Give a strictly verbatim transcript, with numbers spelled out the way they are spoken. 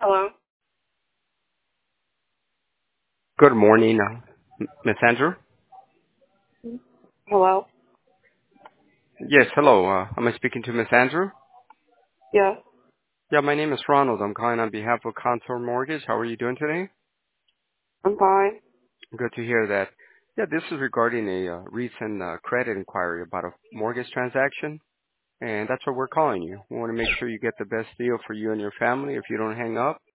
Hello? Good morning, uh, Miss Andrew. Hello? Yes, hello. Uh, am I speaking to Miss Andrew? Yeah, Yeah, my name is Ronald. I'm calling on behalf of Contour Mortgage. How are you doing today? I'm fine. Good to hear that. Yeah, this is regarding a uh, recent uh, credit inquiry about a mortgage transaction, and that's what we're calling you. We want to make sure you get the best deal for you and your family if you don't hang up.